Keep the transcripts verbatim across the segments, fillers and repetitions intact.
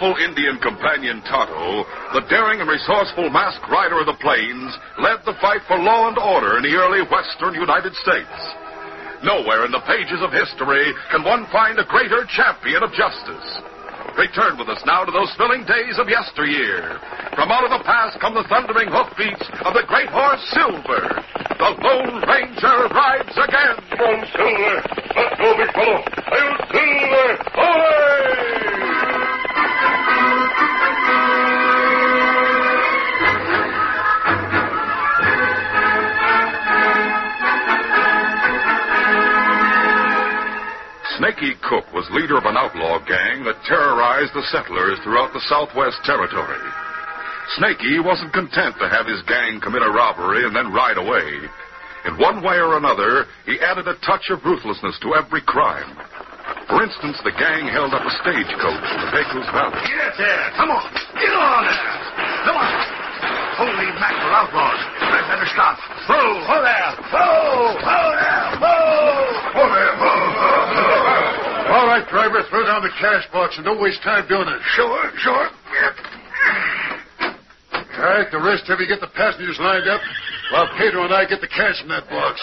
powerful Indian companion Tonto, the daring and resourceful masked rider of the plains, led the fight for law and order in the early western United States. Nowhere in the pages of history can one find a greater champion of justice. Return with us now to those thrilling days of yesteryear. From out of the past come the thundering hoofbeats of the great horse Silver. The Lone Ranger rides again. Come on, Silver. Let's go, big fellow. Hail, Silver! Away! Snaky Cook was leader of an outlaw gang that terrorized the settlers throughout the Southwest Territory. Snaky wasn't content to have his gang commit a robbery and then ride away. In one way or another, he added a touch of ruthlessness to every crime. For instance, the gang held up a stagecoach in the Pecos Valley. Get there! Come on! Get on there! Come on! Holy mackerel, outlaws! I better stop. Whoa! Ho there! Whoa! Ho there! Whoa! Ho there! Whoa! All right, driver, throw down the cash box and don't waste time doing it. Sure, sure. Yep. All right, the rest of you get the passengers lined up while Pedro and I get the cash in that box.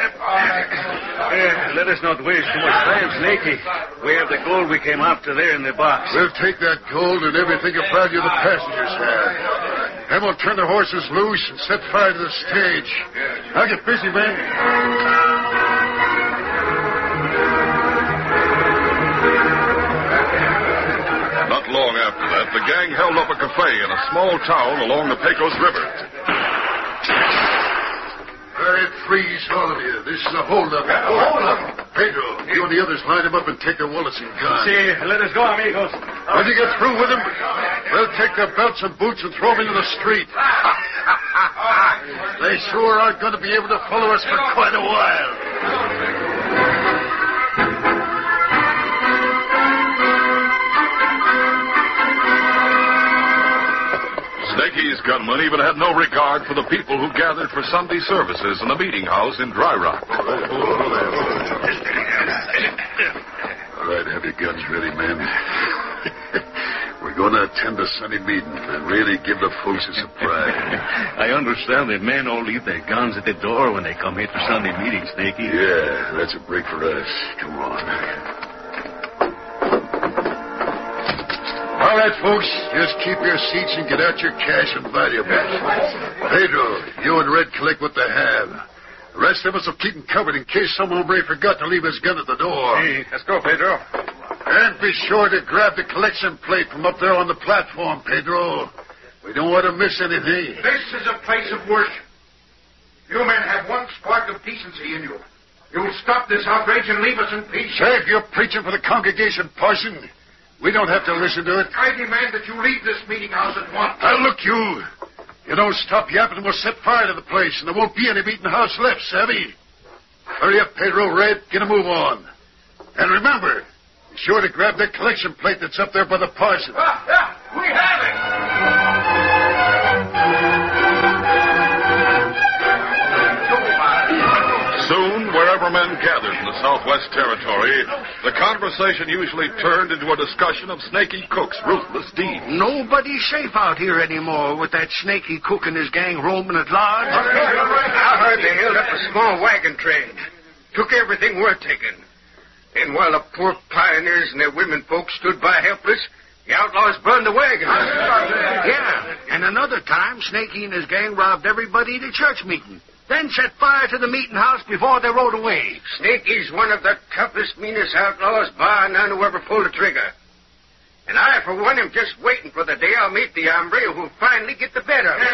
Uh, let us not waste too much time, Snaky. We have the gold we came after there in the box. We'll take that gold and everything of value the passengers have. Then we'll turn the horses loose and set fire to the stage. Now get busy, men. Not long after that, the gang held up a cafe in a small town along the Pecos River. All right, freeze, all of you. This is a hold-up. Hold up. Pedro, you and the others line them up and take their wallets and guns. See, let us go, amigos. When you get through with them, we'll take their belts and boots and throw them into the street. They sure aren't going to be able to follow us for quite a while. Snaky's gunmen even had no regard for the people who gathered for Sunday services in the meeting house in Dry Rock. All right, have your guns ready, men. We're going to attend a Sunday meeting and really give the folks a surprise. I understand that men all leave their guns at the door when they come here to Sunday meetings, Snaky. Yeah, that's a break for us. Come on. All right, folks, just keep your seats and get out your cash and valuables. Pedro, you and Red collect what they have. The rest of us will keep them covered in case some hombre forgot to leave his gun at the door. Hey, let's go, Pedro. And be sure to grab the collection plate from up there on the platform, Pedro. We don't want to miss anything. This is a place of worship. You men have one spark of decency in you. You'll stop this outrage and leave us in peace. Say, if you're preaching for the congregation, Parson, we don't have to listen to it. I demand that you leave this meeting house at once. Now, look, you. You don't stop yapping, we'll set fire to the place, and there won't be any meeting house left, savvy? Hurry up, Pedro, Red. Get a move on. And remember, be sure to grab that collection plate that's up there by the parson. Ah, ah, we have it! Soon, wherever men gathered in the Southwest Territory, the conversation usually turned into a discussion of Snaky Cook's ruthless deeds. Nobody's safe out here anymore with that Snaky Cook and his gang roaming at large. I heard they held up a small wagon train. Took everything worth taking. And while the poor pioneers and their women folks stood by helpless, the outlaws burned the wagon. Yeah, and another time, Snaky and his gang robbed everybody at a church meeting. Then set fire to the meeting house before they rode away. Snaky's one of the toughest, meanest outlaws, bar none who ever pulled a trigger. And I, for one, am just waiting for the day I'll meet the hombre who'll finally get the better of me.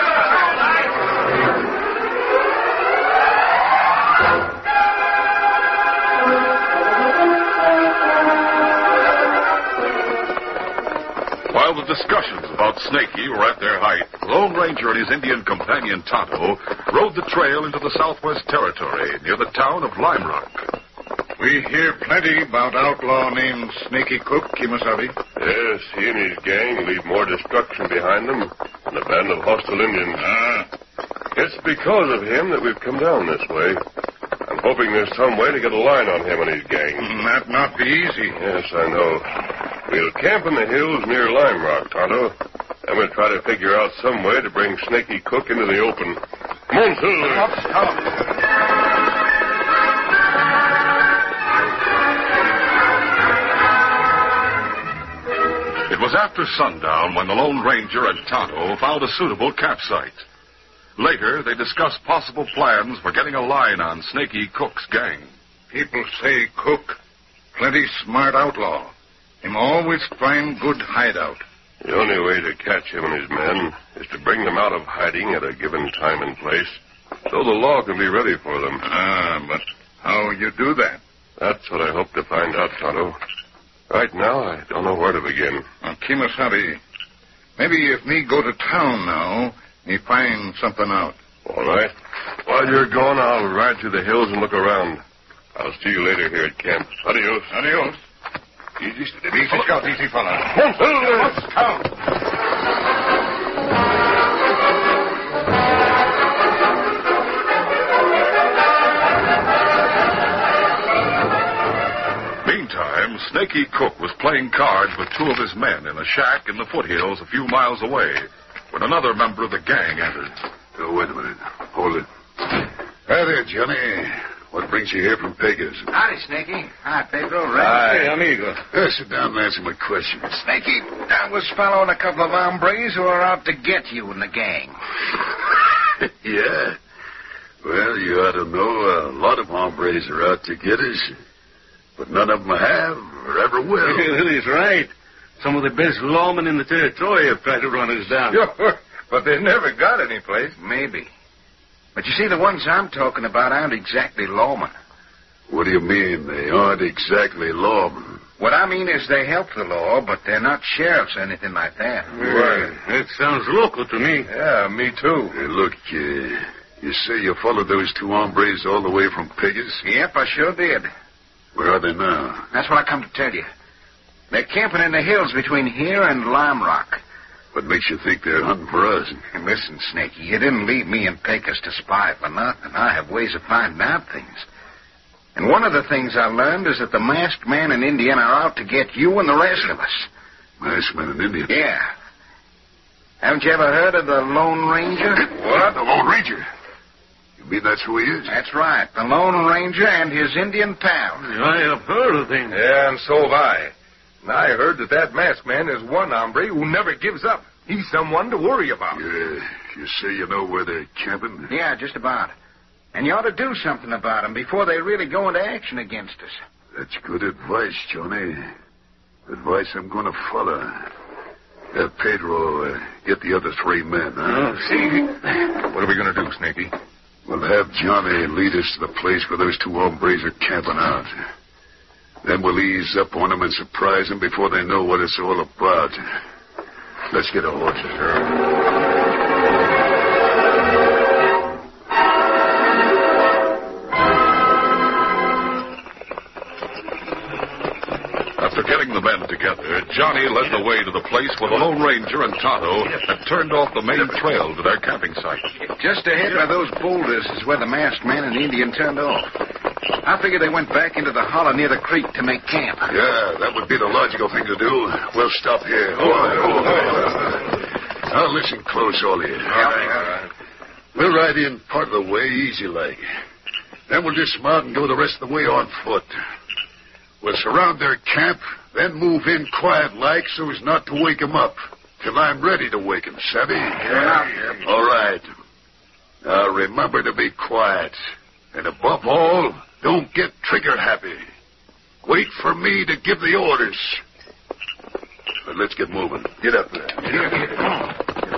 While the discussions about Snaky were at their height, Lone Ranger and his Indian companion Tonto rode the trail into the Southwest Territory near the town of Lime Rock. We hear plenty about outlaw named Snaky Cook, Kimasabi. Yes, he and his gang leave more destruction behind them than a band of hostile Indians. Ah. It's because of him that we've come down this way. I'm hoping there's some way to get a line on him and his gang. That not be easy. Yes, I know. We'll camp in the hills near Lime Rock, Tonto. And we'll try to figure out some way to bring Snaky Cook into the open. Come on, Silver. Stop, stop. It was after sundown when the Lone Ranger and Tonto found a suitable campsite. Later, they discussed possible plans for getting a line on Snaky Cook's gang. People say Cook, plenty smart outlaw. Him always find good hideout. The only way to catch him and his men is to bring them out of hiding at a given time and place, so the law can be ready for them. Ah, but how you do that? That's what I hope to find out, Tonto. Right now, I don't know where to begin. Now, Kimasabi, maybe if me go to town now, me find something out. All right. While you're gone, I'll ride through the hills and look around. I'll see you later here at camp. Adios. Adios. Easy, easy, scout, easy, fella. Let's count. Meantime, Snaky Cook was playing cards with two of his men in a shack in the foothills a few miles away when another member of the gang entered. Oh, wait a minute. Hold it. Hi there, Johnny. What brings you here from Pega's? Howdy, Snaky. Hi, Pedro. Hi, amigo. Uh, sit down and answer my questions. Snaky, I was following a couple of hombres who are out to get you and the gang. Yeah? Well, you ought to know a lot of hombres are out to get us, but none of them have or ever will. He's right. Some of the best lawmen in the territory have tried to run us down. Sure, but they never got any place. Maybe. But you see, the ones I'm talking about aren't exactly lawmen. What do you mean they aren't exactly lawmen? What I mean is they help the law, but they're not sheriffs or anything like that. Right. That sounds local to me. Yeah, me too. Hey, look, uh, you say you followed those two hombres all the way from Pega's? Yep, I sure did. Where are they now? That's what I come to tell you. They're camping in the hills between here and Lime Rock. What makes you think they're hunting for us? And listen, Snaky, you didn't leave me and Pecos to spy for nothing. I have ways of finding out things. And one of the things I learned is that the masked man and Indian are out to get you and the rest of us. Masked man and Indian? Yeah. Haven't you ever heard of the Lone Ranger? What? The Lone Ranger? You mean that's who he is? That's right. The Lone Ranger and his Indian pal. I have heard of things. Yeah, and so have I. And I heard that that masked man is one hombre who never gives up. He's someone to worry about. Yeah, you say you know where they're camping? Yeah, just about. And you ought to do something about them before they really go into action against us. That's good advice, Johnny. Advice I'm going to follow. Uh, Pedro, uh, get the other three men, huh? Oh, see. What are we going to do, Snaky? We'll have Johnny lead us to the place where those two hombres are camping out. Then we'll ease up on them and surprise them before they know what it's all about. Let's get our horses, Earl. After getting the men together, Johnny led the way to the place where the Lone Ranger and Tonto had turned off the main trail to their camping site. Just ahead by those boulders is where the masked man and Indian turned off. I figured they went back into the hollow near the creek to make camp. Yeah, that would be the logical thing to do. We'll stop here. Hold on, hold on. Now listen close, all of you. All right, all right. We'll ride in part of the way, easy like. Then we'll dismount and go the rest of the way on foot. We'll surround their camp, then move in quiet-like so as not to wake 'em up. Till I'm ready to wake 'em, savvy? Yeah. All right. Now remember to be quiet. And above all, don't get trigger-happy. Wait for me to give the orders. But let's get moving. Get up there. Here, here, come on.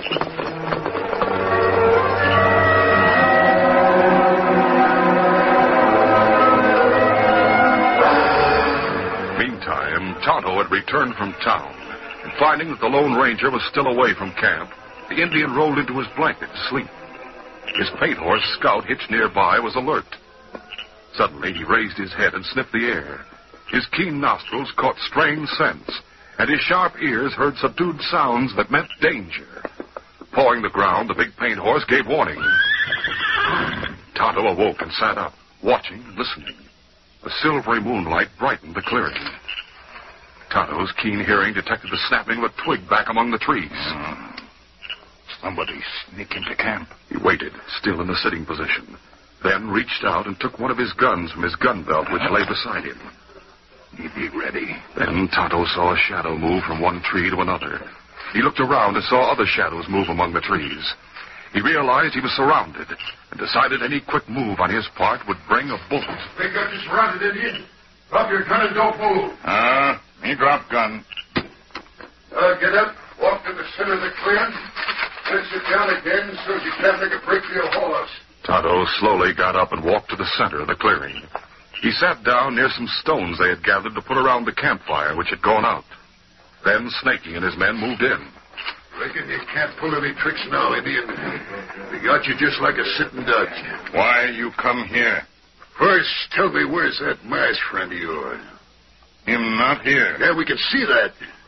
Meantime, Tonto had returned from town, and finding that the Lone Ranger was still away from camp, the Indian rolled into his blanket to sleep. His paint horse, Scout, hitched nearby, was alert. Suddenly, he raised his head and sniffed the air. His keen nostrils caught strange scents, and his sharp ears heard subdued sounds that meant danger. Pawing the ground, the big paint horse gave warning. Tonto awoke and sat up, watching and listening. A silvery moonlight brightened the clearing. Tonto's keen hearing detected the snapping of a twig back among the trees. Mm. Somebody sneak into camp. He waited, still in the sitting position, then reached out and took one of his guns from his gun belt, which lay beside him. He be ready. Then Tonto saw a shadow move from one tree to another. He looked around and saw other shadows move among the trees. He realized he was surrounded and decided any quick move on his part would bring a bullet. They got you surrounded, Indian. Drop your gun and don't move. Ah, uh, me drop gun. Uh, get up, walk to the center of the clearing, then sit down again so you can't make a break for your horse. Tonto slowly got up and walked to the center of the clearing. He sat down near some stones they had gathered to put around the campfire, which had gone out. Then Snaky and his men moved in. Reckon you can't pull any tricks now, Indian. They got you just like a sitting duck. Why you come here? First, tell me where's that masked friend of yours? Him not here. Yeah, we can see that.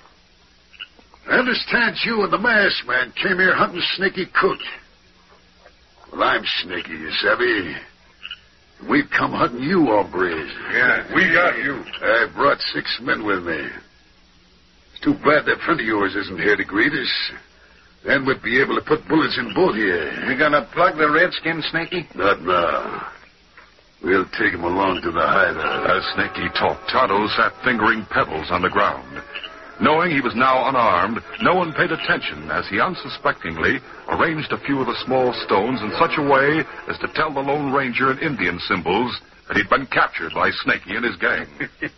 I understand you and the masked man came here hunting Snaky Cook. Well, I'm Snaky, you savvy. We've come hunting you, hombres. Yeah, we got you. I brought six men with me. It's too bad that friend of yours isn't here to greet us. Then we'd be able to put bullets in both of you. You gonna plug the redskin, Snaky? Not now. We'll take him along to the hideout. As Snaky talked, Tonto sat fingering pebbles on the ground. Knowing he was now unarmed, no one paid attention as he unsuspectingly arranged a few of the small stones in such a way as to tell the Lone Ranger in Indian symbols that he'd been captured by Snaky and his gang.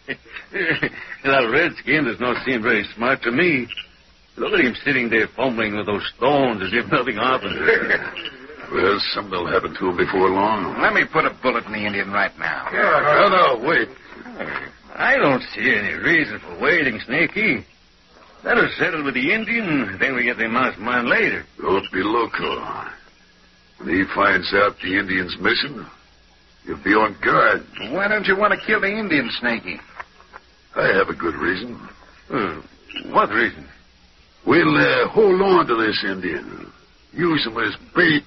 That redskin does not seem very smart to me. Look at him sitting there fumbling with those stones as if nothing happened. Well, something will happen to him before long. Let me put a bullet in the Indian right now. Yeah, no, no, wait. I don't see any reason for waiting, Snaky. Let us settle with the Indian, then we get the masked man later. Don't be loco. When he finds out the Indian's missing, he'll be on guard. Why don't you want to kill the Indian, Snaky? I have a good reason. Uh, what reason? We'll uh, hold on to this Indian. Use him as bait.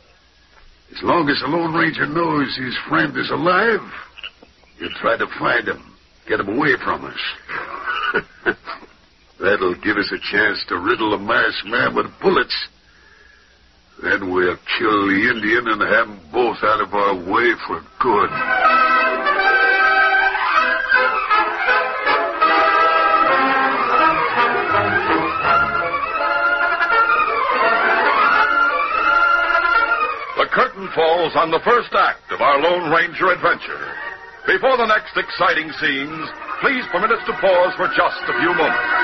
As long as the Lone Ranger knows his friend is alive, he'll try to find him. Get him away from us. That'll give us a chance to riddle the masked man with bullets. Then we'll kill the Indian and have them both out of our way for good. The curtain falls on the first act of our Lone Ranger adventure. Before the next exciting scenes, please permit us to pause for just a few moments.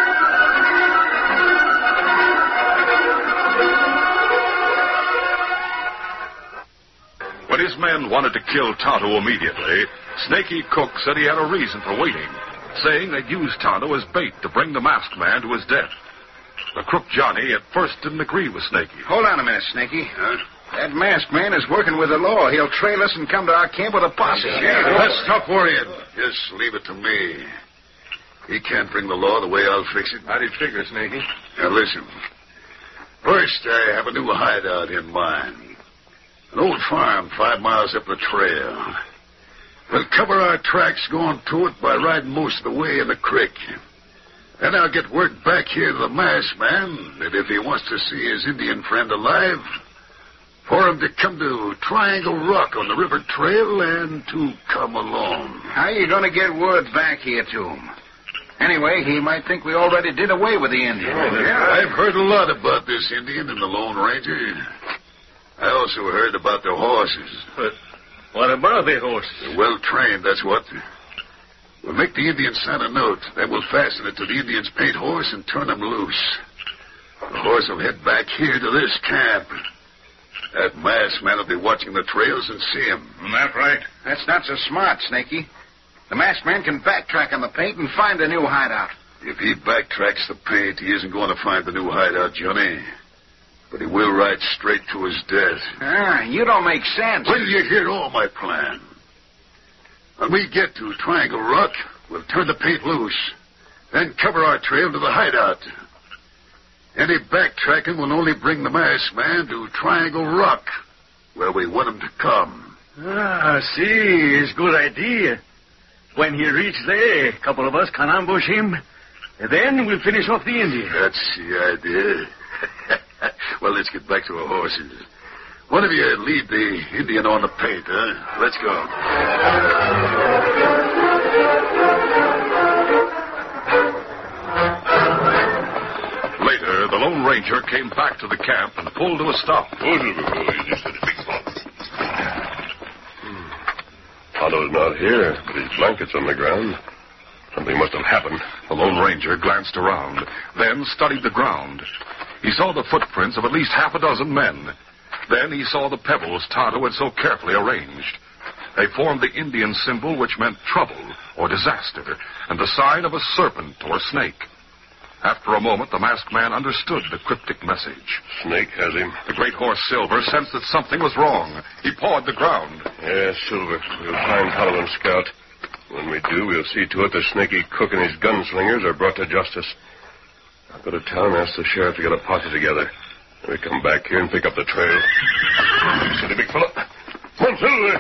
When his men wanted to kill Tonto immediately, Snaky Cook said he had a reason for waiting, saying they'd use Tonto as bait to bring the masked man to his death. The crook Johnny at first didn't agree with Snaky. Hold on a minute, Snaky. Huh? That masked man is working with the law. He'll trail us and come to our camp with a posse. Yeah, let's stop worrying. Just leave it to me. He can't bring the law the way I'll fix it. How'd he figure, Snaky? Now, listen. First, I have a new hideout in mind. An old farm five miles up the trail. We'll cover our tracks going to it by riding most of the way in the creek. Then I'll get word back here to the masked man that if he wants to see his Indian friend alive, for him to come to Triangle Rock on the river trail and to come along. How are you going to get word back here to him? Anyway, he might think we already did away with the Indian. Oh, yeah, I've heard a lot about this Indian and the Lone Ranger. I also heard about the horses. But what about the horses? They're well trained, that's what. We'll make the Indian sign a note. Then we'll fasten it to the Indian's paint horse and turn him loose. The horse will head back here to this camp. That masked man will be watching the trails and see him. That right? That's not so smart, Snaky. The masked man can backtrack on the paint and find a new hideout. If he backtracks the paint, he isn't going to find the new hideout, Johnny. But he will ride straight to his death. Ah, you don't make sense. Well, you hear all my plan. When we get to Triangle Rock, we'll turn the paint loose, then cover our trail to the hideout. Any backtracking will only bring the masked man to Triangle Rock, where we want him to come. Ah, see, it's a good idea. When he reaches there, a couple of us can ambush him, And then we'll finish off the Indian. That's the idea. Well, let's get back to our horses. One of you lead the Indian on the paint, huh? Let's go. Later, the Lone Ranger came back to the camp and pulled to a stop. Tonto's not here, but his blanket's on the ground. Something must have happened. The Lone Ranger glanced around, then studied the ground. He saw the footprints of at least half a dozen men. Then he saw the pebbles Tonto had so carefully arranged. They formed the Indian symbol which meant trouble or disaster, and the sign of a serpent or a snake. After a moment, the masked man understood the cryptic message. Snake has him. The great horse Silver sensed that something was wrong. He pawed the ground. Yes, Silver. We'll find Tonto and Scout. When we do, we'll see to it that Snaky Cook and his gunslingers are brought to justice. I'll go to town and ask the sheriff to get a posse together. We come back here and pick up the trail. Steady, big fella. Come on, Silver.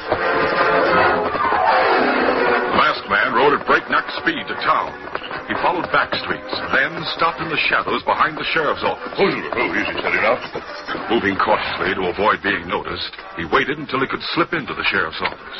The masked man rode at breakneck speed to town. He followed back streets, then stopped in the shadows behind the sheriff's office. Oh, Silver. Oh, easy, steady now. Moving cautiously to avoid being noticed, he waited until he could slip into the sheriff's office.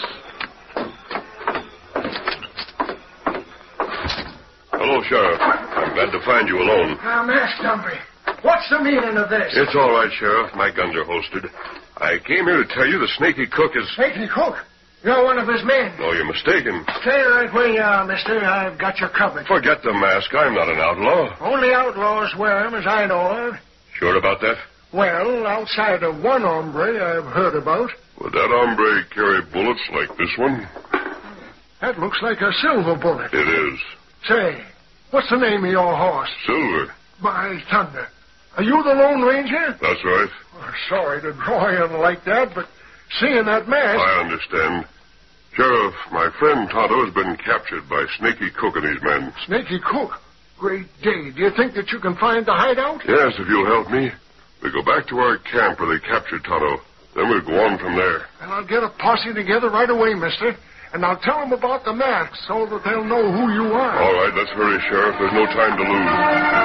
Hello, Sheriff. I'm glad to find you alone. Now, Masked Hombre, what's the meaning of this? It's all right, Sheriff. My guns are holstered. I came here to tell you the Snaky Cook is... Snaky Cook? You're one of his men. No, you're mistaken. Stay right where you are, mister. I've got you covered. Forget the mask. I'm not an outlaw. Only outlaws wear 'em, as I know of. Sure about that? Well, outside of one hombre I've heard about. Would that hombre carry bullets like this one? That looks like a silver bullet. It is. Say, what's the name of your horse? Silver. By thunder. Are you the Lone Ranger? That's right. Well, sorry to draw you like that, but seeing that mask... I understand. Sheriff, my friend Tonto has been captured by Snaky Cook and his men. Snaky Cook? Great day. Do you think that you can find the hideout? Yes, if you'll help me. We go back to our camp where they captured Tonto. Then we'll go on from there. And I'll get a posse together right away, mister. And I'll tell them about the mask so that they'll know who you are. All right, let's hurry, Sheriff. There's no time to lose.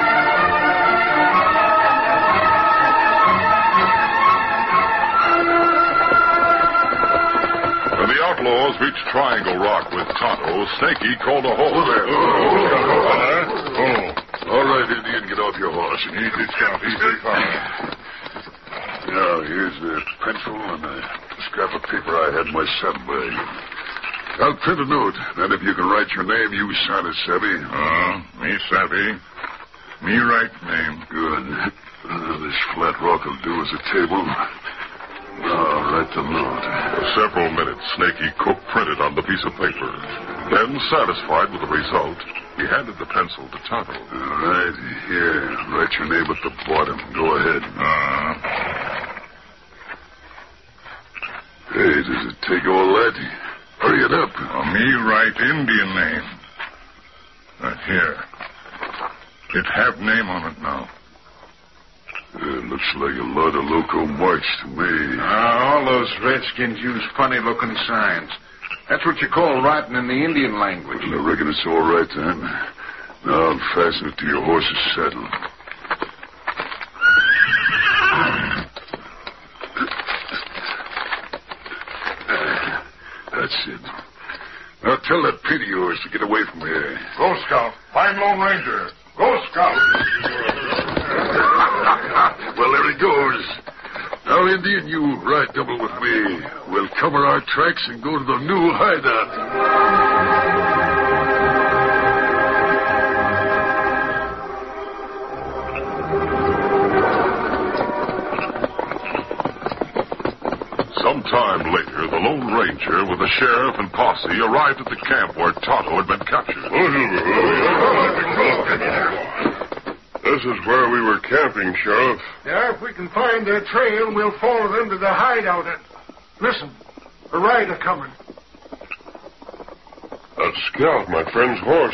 When the outlaws reached Triangle Rock with Tonto, Snaky called a halt. Oh, there. Oh, Oh. All right, Indian, get off your horse. Easy, Scout. Easy, fella. Now, here's the pencil and a scrap of paper I had in my saddlebag. I'll print a note. Then if you can write your name, you sign it, Savvy. Oh, me savvy. Me right name. Good. Uh, this flat rock will do as a table. Now, write the note. For several minutes, Snaky Cook printed on the piece of paper. Then, satisfied with the result, he handed the pencil to Tonto. All right, here. Write your name at the bottom. Go ahead. Uh, Hey, does it take all that? Hurry it up. oh, me right Indian name. Uh, here. It have name on it now. It looks like a lot of loco march to me. Ah, all those redskins use funny-looking signs. That's what you call writing in the Indian language. Well, I reckon it's all right then. Now I'll fasten it to your horse's saddle. That's it. Now tell that pit of yours to get away from here. Go, Scout. Find Lone Ranger. Go, Scout. Well, there he goes. Now, Indian, you ride double with me. We'll cover our tracks and go to the new hideout. Sometime later, the Lone Ranger with the sheriff and posse arrived at the camp where Tonto had been captured. This is where we were camping, Sheriff. Yeah, if we can find their trail, we'll follow them to the hideout. And listen, a rider coming. That's Scout, my friend's horse.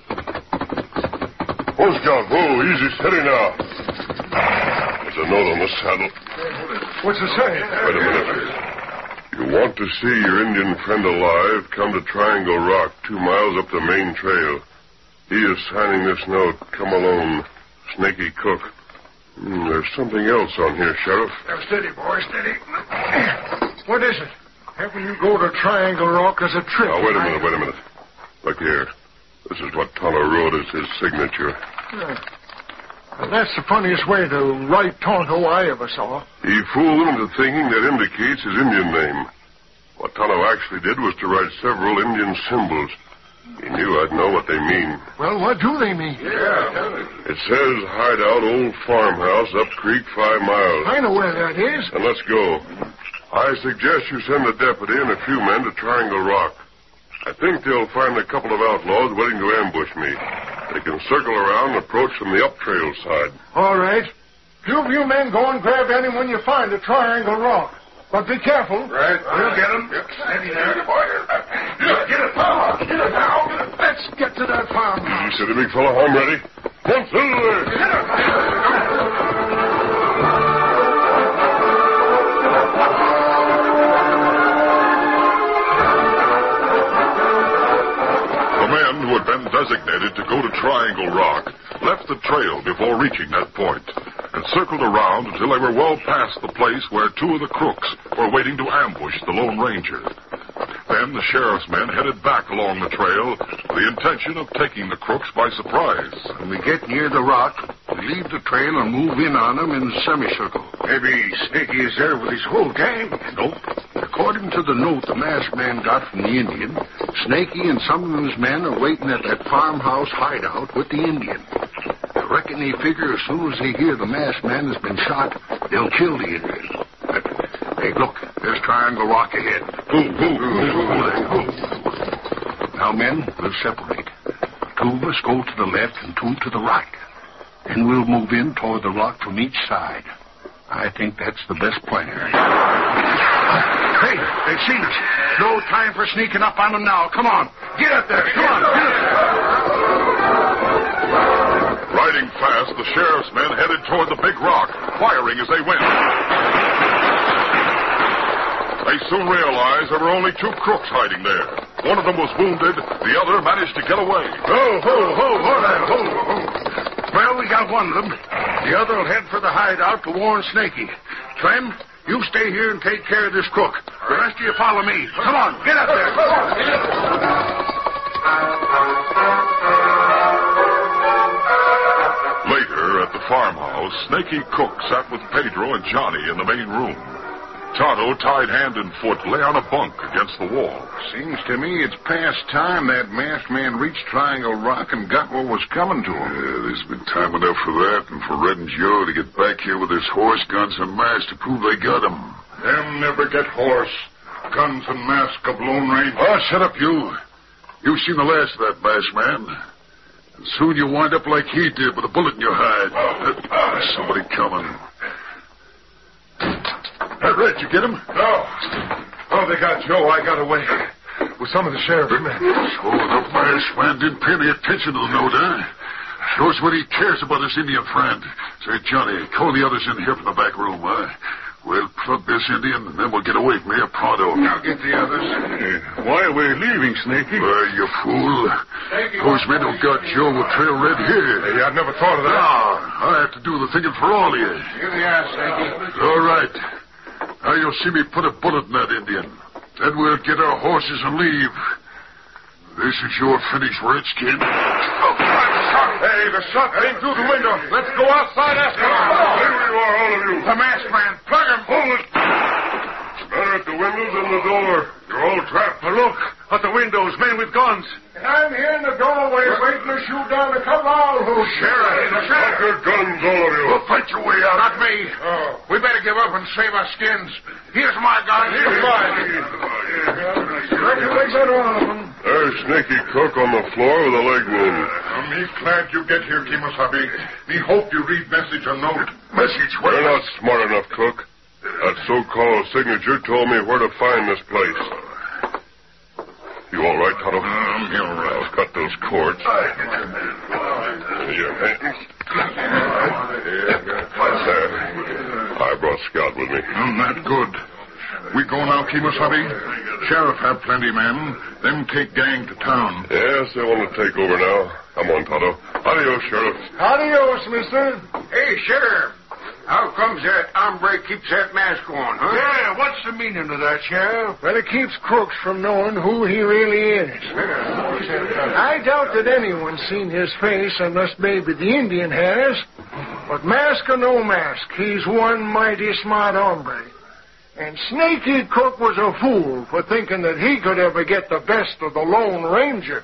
Oh, Scout, whoa, easy, steady now. There's a note on the saddle. What's it say? Wait a minute. You want to see your Indian friend alive, come to Triangle Rock, two miles up the main trail. He is signing this note. Come alone, Snaky Cook. Mm, there's something else on here, Sheriff. Now, steady, boy, steady. What is it? Having you go to Triangle Rock as a trip. Now, wait a minute, wait a minute. Look here. This is what Tonto wrote as his signature. Yeah. Well, that's the funniest way to write Tonto I ever saw. He fooled them into thinking that indicates his Indian name. What Tonto actually did was to write several Indian symbols. He knew I'd know what they mean. Well, what do they mean? Yeah. It says hideout old farmhouse up creek five miles. I know where that is. And let's go. I suggest you send the deputy and a few men to Triangle Rock. I think they'll find a couple of outlaws waiting to ambush me. They can circle around and approach from the up trail side. All right. You of you men go and grab anyone you find at Triangle Rock. But be careful. Right. We'll get him. Yep. Steady there. Get it now. Get it now. Let's get to that farmhouse. You said, big fellow, I'm ready. One, two, who had been designated to go to Triangle Rock left the trail before reaching that point and circled around until they were well past the place where two of the crooks were waiting to ambush the Lone Ranger. Then the sheriff's men headed back along the trail with the intention of taking the crooks by surprise. When we get near the rock, we leave the trail and move in on them in a semicircle. Maybe Snaky is there with his whole gang. Nope. According to the note the masked man got from the Indian, Snaky and some of his men are waiting at that farmhouse hideout with the Indian. I reckon they figure as soon as they hear the masked man has been shot, they'll kill the Indian. Hey, look, there's Triangle Rock ahead. Go, go, go, go. Now, men, we'll separate. Two of us go to the left and two to the right. Then we'll move in toward the rock from each side. I think that's the best plan. Hey, they've seen us. No time for sneaking up on them now. Come on. Get up there. Come on. Get up there. Riding fast, the sheriff's men headed toward the big rock, firing as they went. They soon realized there were only two crooks hiding there. One of them was wounded. The other managed to get away. Ho, ho, ho, ho there, ho, ho. Well, we got one of them. The other will head for the hideout to warn Snaky. Clem, you stay here and take care of this crook. The rest of you follow me. Come on, get up there. Come on. Later, at the farmhouse, Snaky Cook sat with Pedro and Johnny in the main room. Tonto, tied hand and foot, lay on a bunk against the wall. Seems to me it's past time that masked man reached Triangle Rock and got what was coming to him. Yeah, there's been time enough for that and for Red and Joe to get back here with his horse, guns, and mask to prove they got him. Them never get horse, guns, and mask of Lone Ranger. Oh, shut up, you. You've seen the last of that masked man. And soon you'll wind up like he did with a bullet in your hide. Uh, somebody coming. Hey, Red, you get him? No. Oh, they got Joe. I got away. With some of the sheriff's men. So the masked man didn't pay any attention to the note, huh? Shows what he cares about his Indian friend. Say, Johnny, call the others in here from the back room, huh? We'll plug this Indian, and then we'll get away from here pronto. Now get the others. Hey, why are we leaving, Snaky? Why, you fool. Those men who got Joe will trail Red here. Hey, I never thought of that. Now, I have to do the thinking for all of you. Here they are, Snaky. All right. Now you'll see me put a bullet in that Indian. Then we'll get our horses and leave. This is your finish, Redskin. Oh, hey, the shot came through the window. Let's go outside after him. Here you are, all of you. The masked man. Plug him. Hold it. Better at the windows than the door. You're all trapped. Now look, at the windows, men with guns. I'm here in the doorway waiting to shoot down the cabal who... Sheriff, the sheriff. Your guns, all of you. We'll fight your way out. Not me. Oh. We better give up and save our skins. Here's my gun. Here's mine. Reckon we got all of them. There's Snaky Cook on the floor with a leg wound. I'm me glad you get here, Kemosabe. Me hope you read message or note. Message? What? You're not smart enough, Cook. That so-called signature told me where to find this place. You all right, Tonto? I'm here, all right. I'll cut those cords. Your hands. There. I brought Scout with me. I'm not good. We go now, Kemosabe. Sheriff have plenty men. Them take gang to town. Yes, they want to take over now. Come on, Tonto. Adios, Sheriff. Adios, mister. Hey, Sheriff. How comes that hombre keeps that mask on, huh? Yeah, what's the meaning of that, Sheriff? Well, it keeps crooks from knowing who he really is. I doubt that anyone's seen his face unless maybe the Indian has. But mask or no mask, he's one mighty smart hombre. And Snaky Cook was a fool for thinking that he could ever get the best of the Lone Ranger.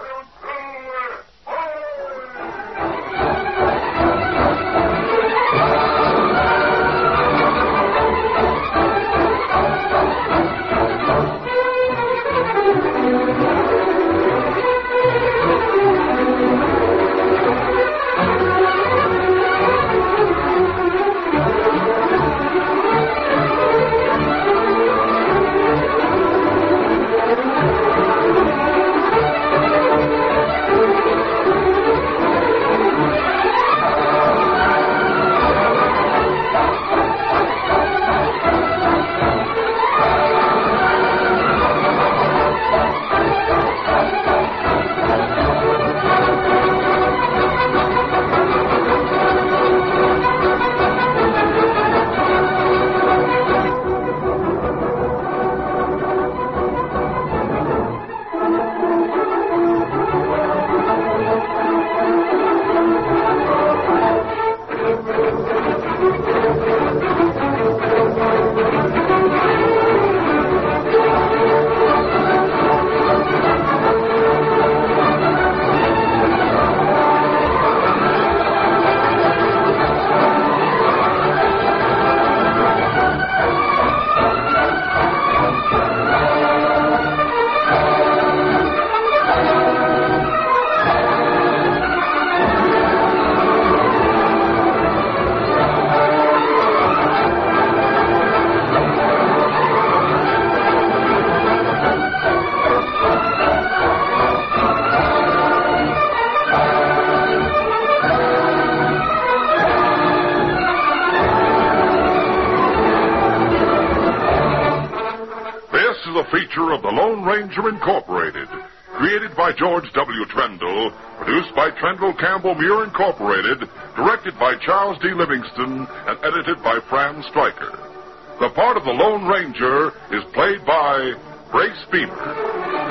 Feature of the Lone Ranger Incorporated, created by George W. Trendle, produced by Trendle Campbell Muir Incorporated, directed by Charles D. Livingston, and edited by Fran Stryker. The part of the Lone Ranger is played by Brace Beamer.